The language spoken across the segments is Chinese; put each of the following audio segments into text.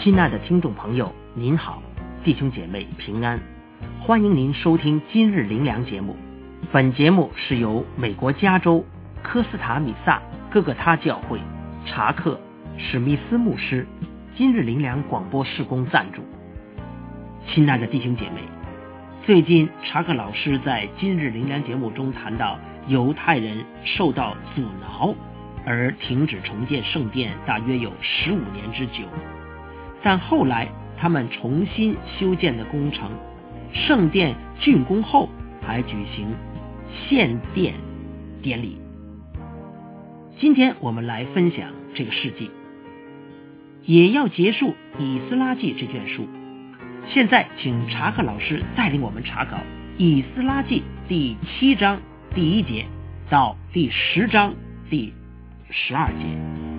亲爱的听众朋友，您好，弟兄姐妹平安，欢迎您收听今日灵粮节目。本节目是由美国加州科斯塔米萨哥哥他教会查克史密斯牧师今日灵粮广播事工赞助。亲爱的弟兄姐妹，最近查克老师在今日灵粮节目中谈到犹太人受到阻挠而停止重建圣殿大约有15年之久，但后来他们重新修建的工程，圣殿竣工后还举行献殿典礼。今天我们来分享这个事迹，也要结束以斯拉记这卷书。现在请查克老师带领我们查考以斯拉记第7章第1节到第10章第12节。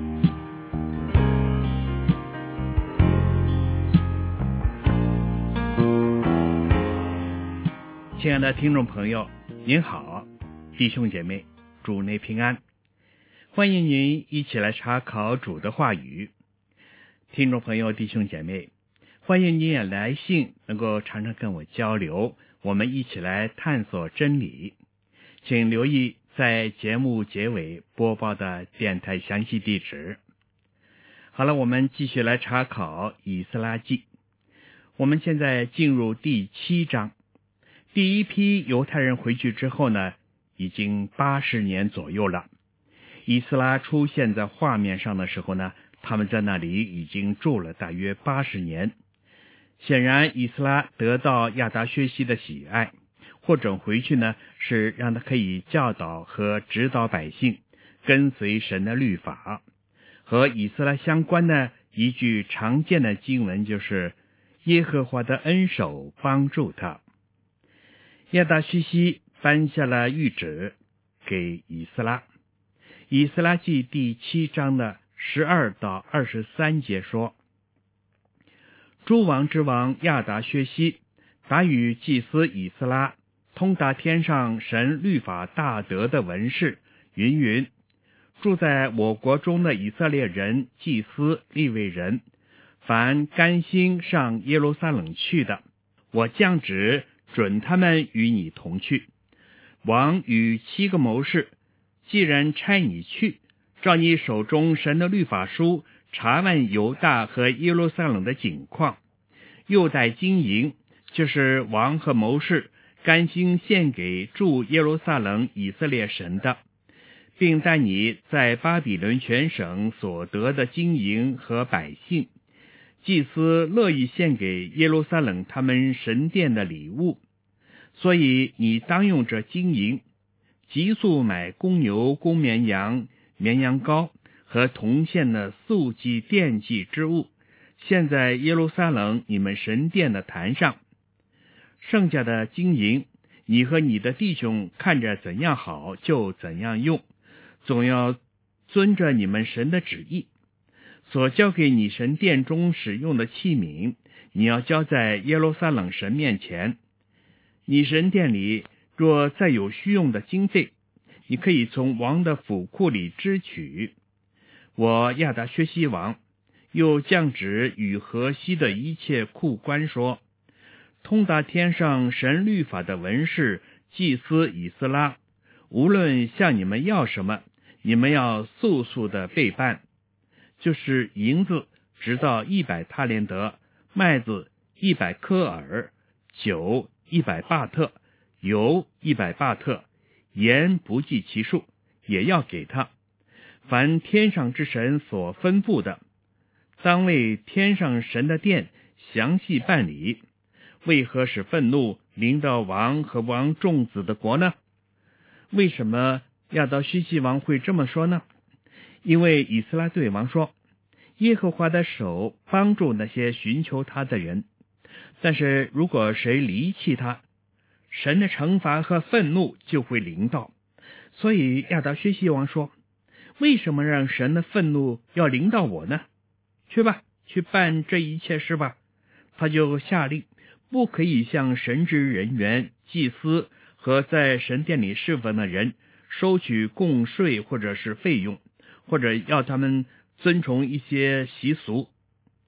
亲爱的听众朋友，您好，弟兄姐妹，主内平安，欢迎您一起来查考主的话语。听众朋友，弟兄姐妹，欢迎您也来信，能够常常跟我交流，我们一起来探索真理。请留意在节目结尾播报的电台详细地址。好了，我们继续来查考以斯拉记。我们现在进入第7章。第一批犹太人回去之后呢，已经80年左右了。以斯拉出现在画面上的时候呢，他们在那里已经住了大约80年。显然以斯拉得到亚达薛西的喜爱，或者回去呢，是让他可以教导和指导百姓跟随神的律法。和以斯拉相关的一句常见的经文就是耶和华的恩手帮助他。亚达薛西颁下了谕旨给以斯拉。以斯拉记第7章的12到23节说，诸王之王亚达薛西打与祭司以斯拉通达天上神律法大德的文士云云，住在我国中的以色列人、祭司、利未人，凡甘心上耶路撒冷去的，我降旨准他们与你同去。王与7个谋士，既然差你去，照你手中神的律法书查问犹大和耶路撒冷的景况，又带金银，就是王和谋士甘心献给住耶路撒冷以色列神的，并带你在巴比伦全省所得的金银和百姓，祭司乐意献给耶路撒冷他们神殿的礼物，所以你当用这金银急速买公牛、公绵羊、绵羊羔和铜线的素祭奠祭之物，献在耶路撒冷你们神殿的坛上。剩下的金银，你和你的弟兄看着怎样好就怎样用，总要遵着你们神的旨意。所交给你神殿中使用的器皿，你要交在耶路撒冷神面前。你神殿里若再有需用的经费，你可以从王的府库里支取。我亚达薛西王又降旨与河西的一切库官说，通达天上神律法的文士、祭司以斯拉，无论向你们要什么，你们要速速的备办，就是银子直到100塔连德，麦子100科尔，酒100巴特，油100巴特，盐不计其数，也要给他。凡天上之神所吩咐的，当为天上神的殿详细办理。为何使愤怒临到王和王众子的国呢？为什么亚达薛西王会这么说呢？因为以斯拉对王说，耶和华的手帮助那些寻求他的人，但是如果谁离弃他，神的惩罚和愤怒就会临到。所以亚达薛西王说，为什么让神的愤怒要临到我呢？去吧，去办这一切事吧。他就下令，不可以向神职人员、祭司和在神殿里侍奉的人收取供税或者是费用，或者要他们遵从一些习俗。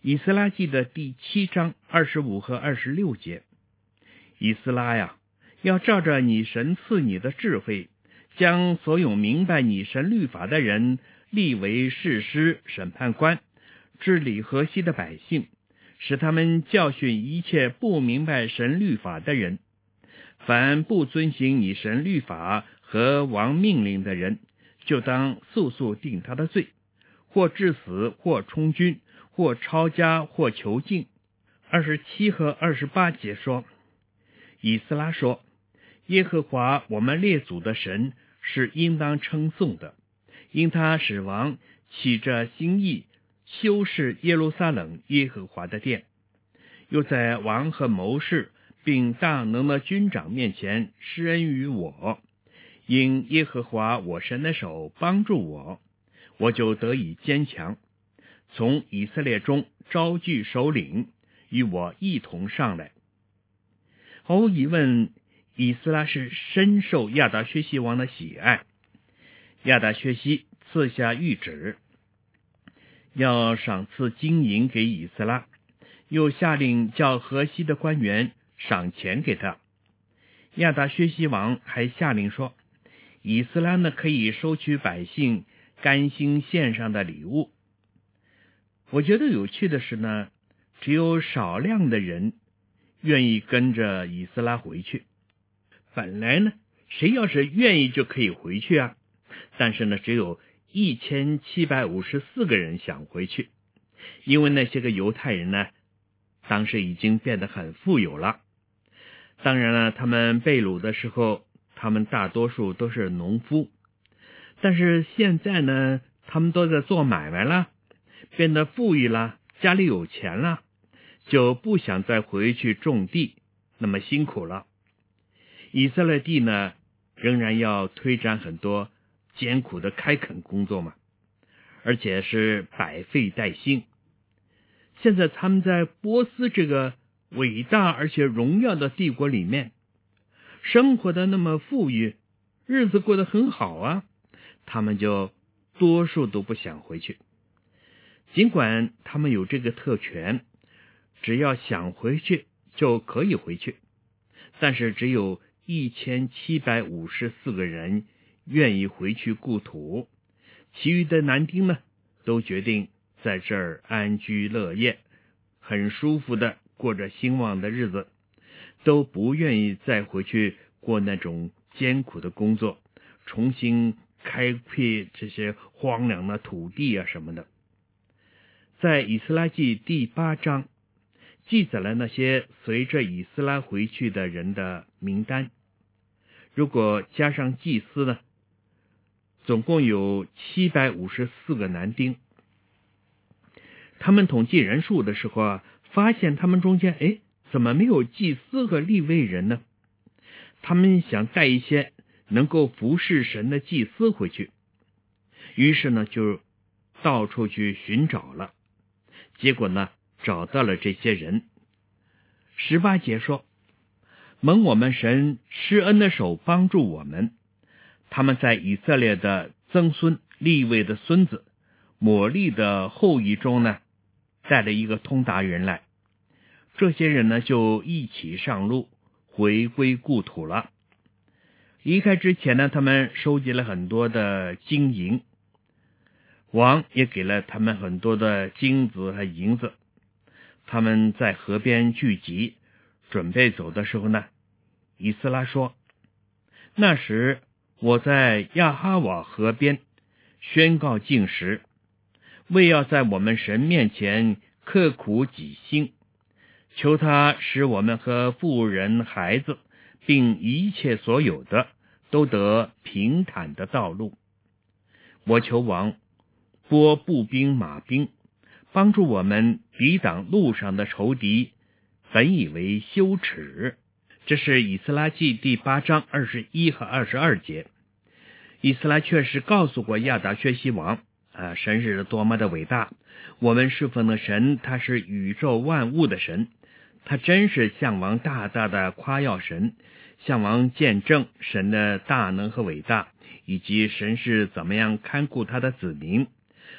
以斯拉记的第7章25和26节，以斯拉呀，要照着你神赐你的智慧，将所有明白你神律法的人立为士师、审判官，治理河西的百姓，使他们教训一切不明白神律法的人。凡不遵行你神律法和王命令的人，就当速速定他的罪，或致死，或充军，或抄家，或囚禁。27和28节说，以斯拉说，耶和华我们列祖的神是应当称颂的，因他使王起着心意修饰耶路撒冷耶和华的殿，又在王和谋士并大能的军长面前施恩于我，因耶和华我神的手帮助我，我就得以坚强，从以色列中招聚首领，与我一同上来。毫无疑问，以斯拉是深受亚达薛西王的喜爱。亚达薛西赐下谕旨，要赏赐金银给以斯拉，又下令叫河西的官员赏钱给他。亚达薛西王还下令说，以斯拉呢可以收取百姓甘心献上的礼物。我觉得有趣的是呢，只有少量的人愿意跟着以斯拉回去。本来呢，谁要是愿意就可以回去啊，但是呢，只有1754个人想回去，因为那些个犹太人呢，当时已经变得很富有了。当然了，他们被掳的时候，他们大多数都是农夫，但是现在呢，他们都在做买卖了，变得富裕了，家里有钱了，就不想再回去种地，那么辛苦了。以色列地呢，仍然要推展很多艰苦的开垦工作嘛，而且是百废待兴。现在他们在波斯这个伟大而且荣耀的帝国里面，生活的那么富裕，日子过得很好啊，他们就多数都不想回去。尽管他们有这个特权，只要想回去就可以回去，但是只有1754个人愿意回去故土，其余的男丁呢，都决定在这儿安居乐业，很舒服的过着兴旺的日子，都不愿意再回去过那种艰苦的工作，重新开辟这些荒凉的土地啊什么的。在以斯拉记第8章记载了那些随着以斯拉回去的人的名单，如果加上祭司呢，总共有754个男丁。他们统计人数的时候啊，发现他们中间怎么没有祭司和利未人呢？他们想带一些能够服侍神的祭司回去，于是呢就到处去寻找了，结果呢找到了这些人。18节说，蒙我们神施恩的手帮助我们，他们在以色列的曾孙利未的孙子抹利的后裔中呢，带了一个通达人来。这些人呢就一起上路回归故土了。离开之前呢，他们收集了很多的金银，王也给了他们很多的金子和银子。他们在河边聚集，准备走的时候呢，以斯拉说，那时我在亚哈瓦河边宣告禁食，为要在我们神面前刻苦己心，求他使我们和妇人孩子并一切所有的都得平坦的道路。我求王拨步兵马兵，帮助我们抵挡路上的仇敌，本以为羞耻。这是以斯拉记第8章21和22节。以斯拉确实告诉过亚达薛西王，神是多么的伟大，我们侍奉的神他是宇宙万物的神，他真是向王大大的夸耀神，向王见证神的大能和伟大，以及神是怎么样看顾他的子民。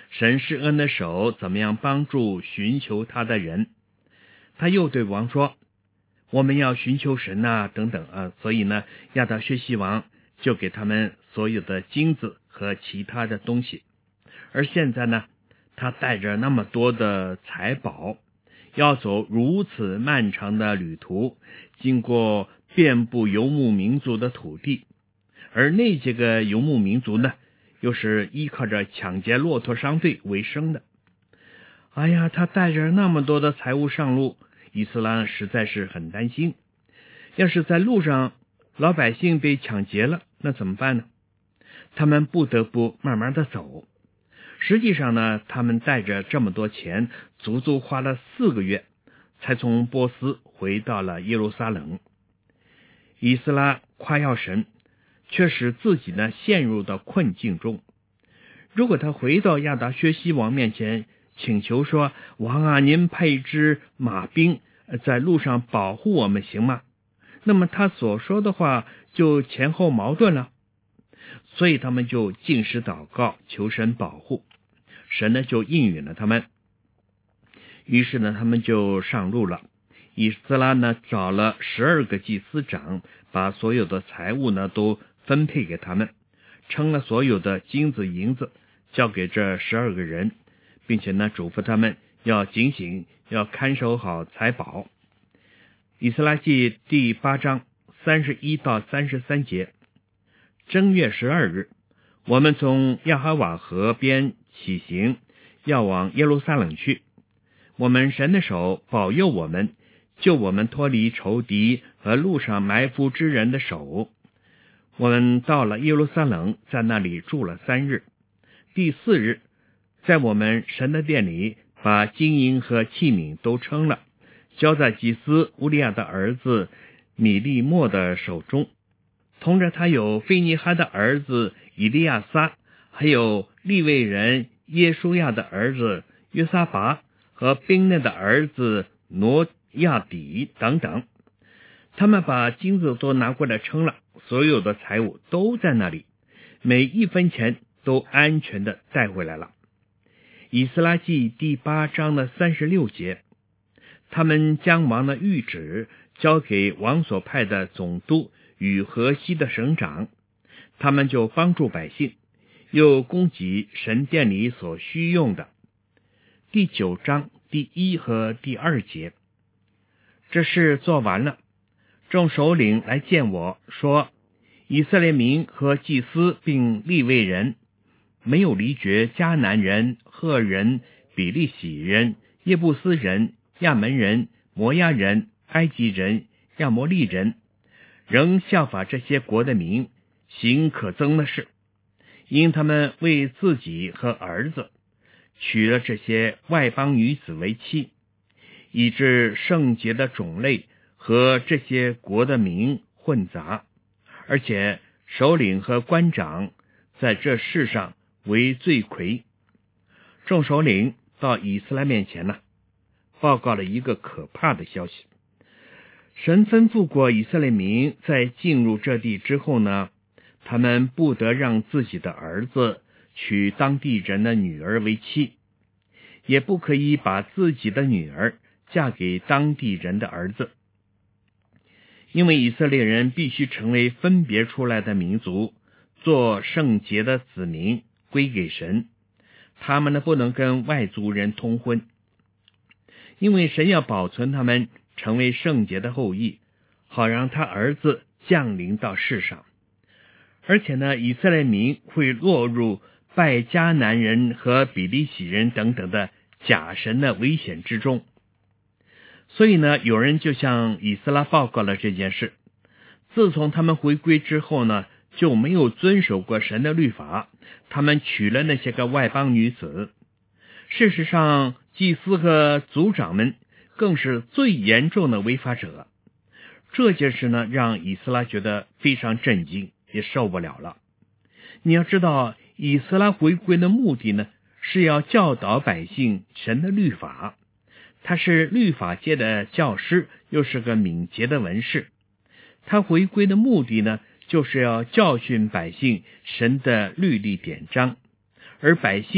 神施恩的手怎么样帮助寻求他的人。他又对王说，我们要寻求神等等所以呢，亚达薛西王就给他们所有的金子和其他的东西。而现在呢，他带着那么多的财宝，要走如此漫长的旅途，经过遍布游牧民族的土地，而那些个游牧民族呢，又是依靠着抢劫骆驼商队为生的。他带着那么多的财物上路，以斯拉实在是很担心，要是在路上老百姓被抢劫了，那怎么办呢？他们不得不慢慢的走。实际上呢，他们带着这么多钱，足足花了4个月，才从波斯回到了耶路撒冷。以斯拉夸耀神，却使自己呢陷入到困境中。如果他回到亚达薛西王面前，请求说，王您派支马兵在路上保护我们行吗？那么他所说的话就前后矛盾了。所以他们就禁食祷告，求神保护。神呢就应允了他们。于是呢，他们就上路了。以斯拉呢找了12个祭司长，把所有的财物呢都分配给他们，称了所有的金子银子，交给这12个人，并且呢嘱咐他们要警醒，要看守好财宝。以斯拉记第8章31到33节。正月12日，我们从亚哈瓦河边起行，要往耶路撒冷去。我们神的手保佑我们，救我们脱离仇敌和路上埋伏之人的手。我们到了耶路撒冷，在那里住了3日。第4日，在我们神的殿里，把金银和器皿都称了，交在祭司乌利亚的儿子米利莫的手中。同着他有菲尼哈的儿子以利亚撒，还有利未人耶书亚的儿子约撒拔和宾内的儿子挪亚底等等。他们把金子都拿过来称了，所有的财物都在那里，每一分钱都安全的带回来了。以斯拉记第8章的36节。他们将王的谕旨交给王所派的总督与河西的省长，他们就帮助百姓，又供给神殿里所需用的。第9章第1和第2节。这事做完了，众首领来见我说，以色列民和祭司并利未人没有离绝迦南人、赫人、比利洗人、耶布斯人、亚门人、摩押人、埃及人、亚摩利人，仍效法这些国的民，行可憎的事，因他们为自己和儿子娶了这些外邦女子为妻，以致圣洁的种类和这些国的民混杂，而且首领和官长在这事上为罪魁。众首领到以斯拉面前报告了一个可怕的消息。神吩咐过以色列民，在进入这地之后呢，他们不得让自己的儿子娶当地人的女儿为妻，也不可以把自己的女儿嫁给当地人的儿子。因为以色列人必须成为分别出来的民族，做圣洁的子民，归给神，他们不能跟外族人通婚，因为神要保存他们成为圣洁的后裔，好让他儿子降临到世上。而且呢，以色列民会落入拜迦南人和比利洗人等等的假神的危险之中。所以呢，有人就向以斯拉报告了这件事。自从他们回归之后呢，就没有遵守过神的律法，他们娶了那些个外邦女子。事实上，祭司和族长们更是最严重的违法者。这件事呢，让以斯拉觉得非常震惊，也受不了了。你要知道，以斯拉回归的目的呢，是要教导百姓神的律法。他是律法界的教师，又是个敏捷的文士。他回归的目的呢，就是要教训百姓神的律例典章，而百姓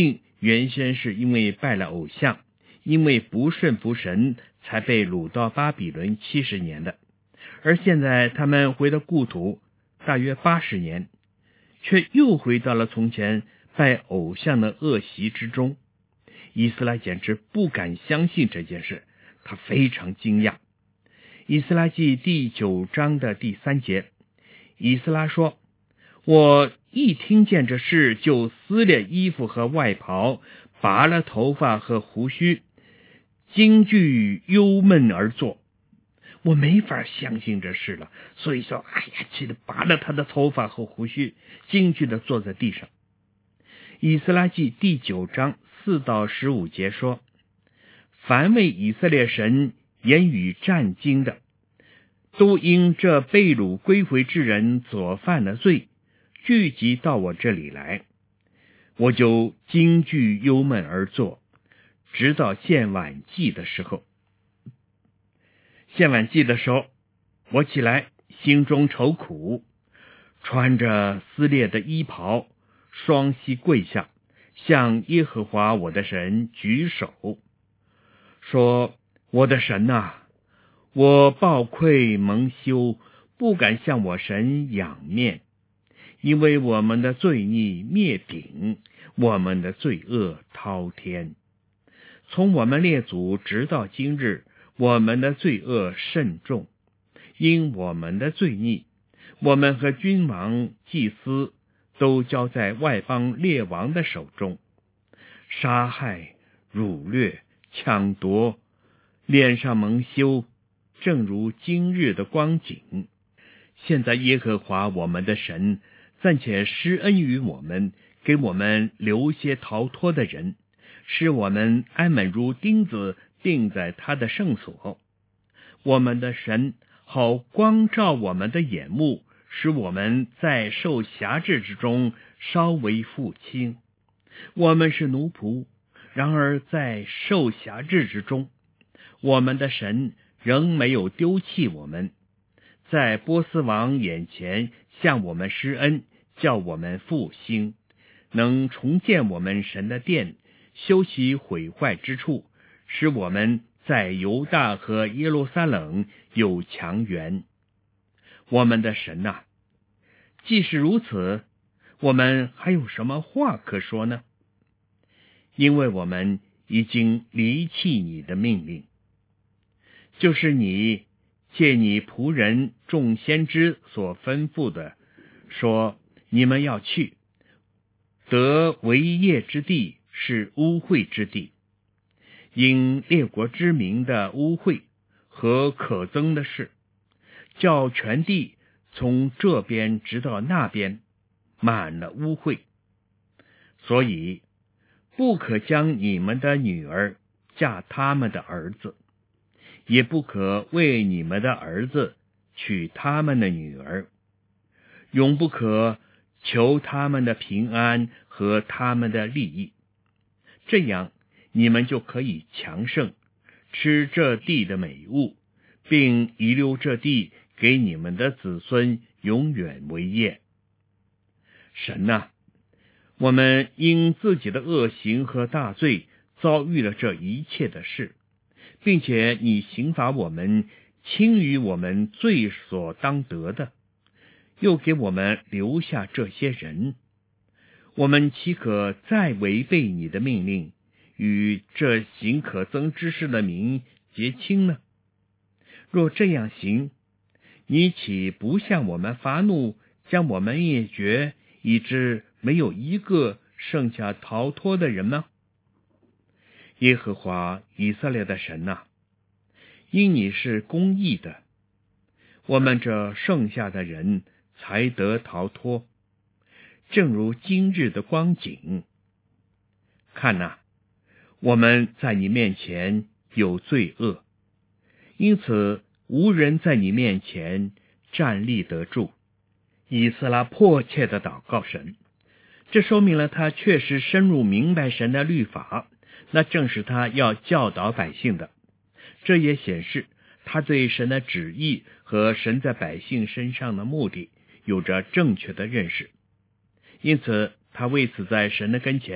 原先是因为拜了偶像，因为不顺服神，才被掳到巴比伦70年的。而现在他们回到故土大约80年，却又回到了从前拜偶像的恶习之中。以斯拉简直不敢相信这件事，他非常惊讶。以斯拉记第9章的第3节，以斯拉说：我一听见这事，就撕裂衣服和外袍，拔了头发和胡须，惊惧忧闷而坐。我没法相信这事了，所以说气得拔了他的头发和胡须，惊惧地坐在地上。以斯拉记第9章4到15节说：凡为以色列神言语战惊的，都因这被掳归回之人所犯的罪，聚集到我这里来，我就惊惧忧闷而坐，直到献晚祭的时候。献晚祭的时候，我起来，心中愁苦，穿着撕裂的衣袍，双膝跪下，向耶和华我的神举手，说：我的神啊，我抱愧蒙羞，不敢向我神仰面，因为我们的罪孽灭顶，我们的罪恶滔天。从我们列祖直到今日，我们的罪恶甚重，因我们的罪孽，我们和君王、祭司都交在外邦列王的手中，杀害、掳掠、抢夺，脸上蒙羞，正如今日的光景。现在耶和华我们的神暂且施恩于我们，给我们留些逃脱的人，使我们安稳如钉子钉在他的圣所。我们的神好光照我们的眼目，使我们在受辖制之中稍微复清。我们是奴仆，然而在受辖制之中，我们的神仍没有丢弃我们，在波斯王眼前向我们施恩，叫我们复兴，能重建我们神的殿，修习毁坏之处，使我们在犹大和耶路撒冷有强援。我们的神啊，既是如此，我们还有什么话可说呢？因为我们已经离弃你的命令，就是你借你仆人众先知所吩咐的，说你们要去，得为业之地是污秽之地，因列国之民的污秽和可憎的事，叫全地从这边直到那边满了污秽，所以不可将你们的女儿嫁他们的儿子，也不可为你们的儿子娶他们的女儿，永不可求他们的平安和他们的利益，这样你们就可以强盛，吃这地的美物，并遗留这地给你们的子孙永远为业。神啊，我们因自己的恶行和大罪遭遇了这一切的事，并且你刑罚我们，轻于我们罪所当得的，又给我们留下这些人，我们岂可再违背你的命令，与这行可憎之事的民结亲呢？若这样行，你岂不向我们发怒，将我们灭绝，以致没有一个剩下逃脱的人吗？耶和华以色列的神啊，因你是公义的，我们这剩下的人才得逃脱，正如今日的光景。看哪，我们在你面前有罪恶，因此无人在你面前站立得住。以斯拉迫切地祷告神，这说明了他确实深入明白神的律法，那正是他要教导百姓的。这也显示他对神的旨意和神在百姓身上的目的有着正确的认识，因此他为此在神的跟前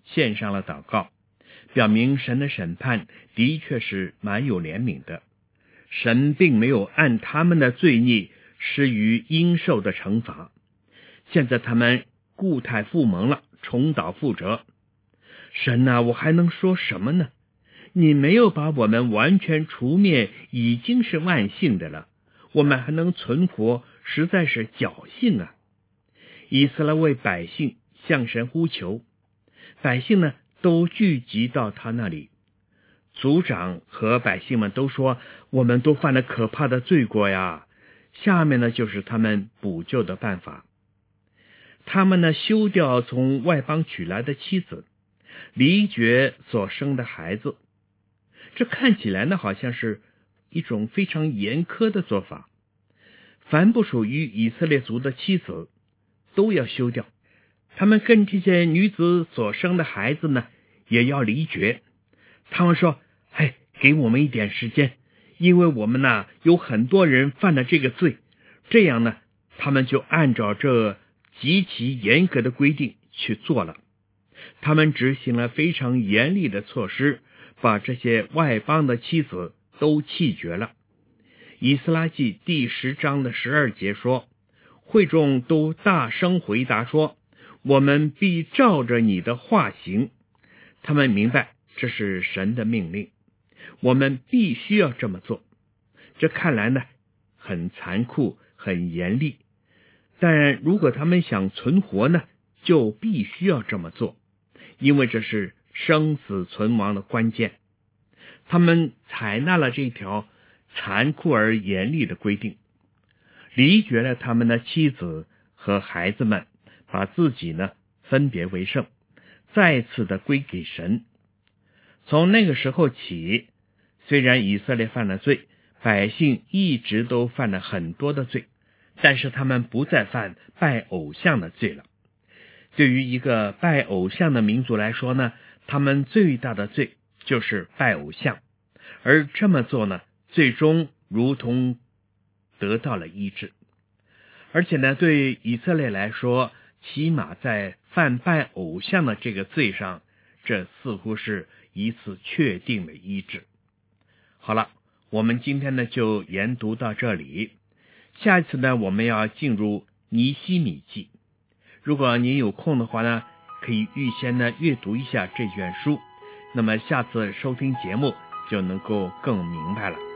献上了祷告，表明神的审判的确是蛮有怜悯的。神并没有按他们的罪孽施予应受的惩罚，现在他们故态复萌了，重蹈覆辙。神啊，我还能说什么呢？你没有把我们完全除灭，已经是万幸的了，我们还能存活，实在是侥幸啊。以色列为百姓向神呼求，百姓呢都聚集到他那里。族长和百姓们都说，我们都犯了可怕的罪过呀。下面呢就是他们补救的办法。他们呢休掉从外邦娶来的妻子，离绝所生的孩子。这看起来呢好像是一种非常严苛的做法。凡不属于以色列族的妻子都要休掉，他们跟这些女子所生的孩子呢也要离绝。他们说，给我们一点时间，因为我们呢有很多人犯了这个罪。这样呢他们就按照这极其严格的规定去做了。他们执行了非常严厉的措施，把这些外邦的妻子都弃绝了。以斯拉记第10章的12节说，会众都大声回答说，我们必照着你的话行。他们明白这是神的命令，我们必须要这么做。这看来呢很残酷，很严厉，但如果他们想存活呢，就必须要这么做，因为这是生死存亡的关键。他们采纳了这条残酷而严厉的规定，离绝了他们的妻子和孩子们，把自己呢分别为圣，再次的归给神。从那个时候起，虽然以色列犯了罪，百姓一直都犯了很多的罪，但是他们不再犯拜偶像的罪了。对于一个拜偶像的民族来说呢，他们最大的罪就是拜偶像，而这么做呢，最终如同得到了医治。而且呢，对以色列来说，起码在犯拜偶像的这个罪上，这似乎是一次确定的医治。好了，我们今天呢就研读到这里。下一次呢，我们要进入尼希米记。如果您有空的话呢，可以预先呢阅读一下这卷书，那么下次收听节目就能够更明白了。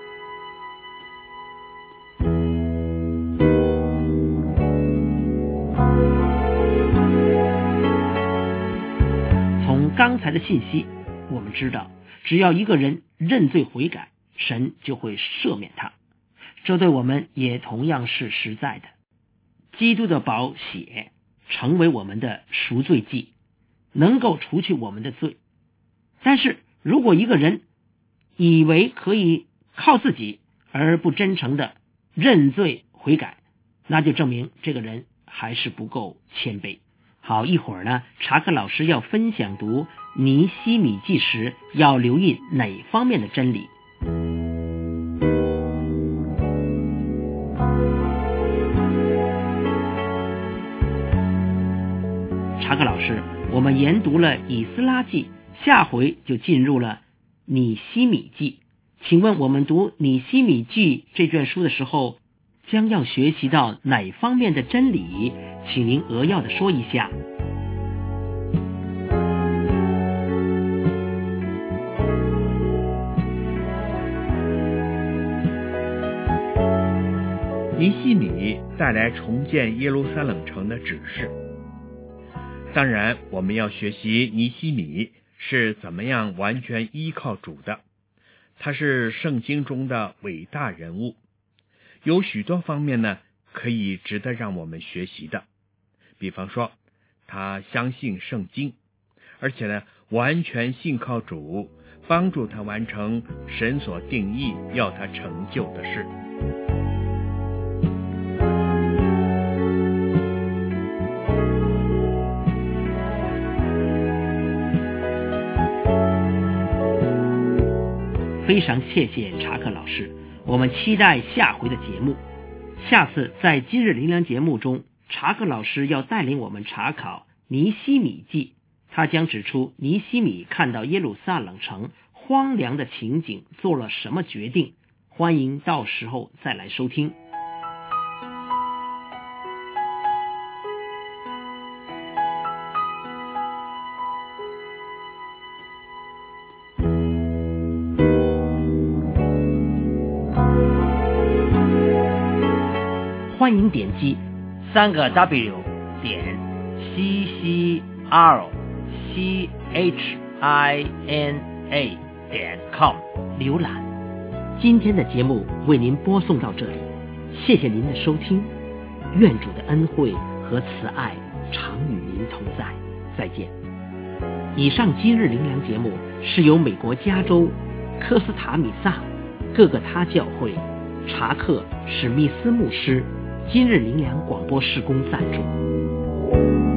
从刚才的信息我们知道，只要一个人认罪悔改，神就会赦免他。这对我们也同样是实在的。基督的宝血成为我们的赎罪祭，能够除去我们的罪。但是如果一个人以为可以靠自己而不真诚的认罪悔改，那就证明这个人还是不够谦卑。好，一会儿呢，查克老师要分享读尼希米记时要留意哪方面的真理。查克老师，我们研读了以斯拉记，下回就进入了尼希米记。请问我们读尼希米记这卷书的时候，将要学习到哪方面的真理？请您扼要的说一下。 尼希米带来重建耶路撒冷城的指示。当然，我们要学习尼希米是怎么样完全依靠主的。他是圣经中的伟大人物，有许多方面呢可以值得让我们学习的。比方说，他相信圣经，而且呢完全信靠主，帮助他完成神所定义要他成就的事。 非常谢谢查克老师，我们期待下回的节目。下次在今日灵粮节目中，查克老师要带领我们查考尼希米记他将指出尼希米看到耶路撒冷城荒凉的情景做了什么决定，欢迎到时候再来收听。欢迎点击3W 点 CCRCHINA 点 com 浏览。今天的节目为您播送到这里，谢谢您的收听，愿主的恩惠和慈爱常与您同在，再见。以上今日灵粮节目是由美国加州科斯塔米萨各个他教会查克史密斯牧师今日灵粮广播事工赞助。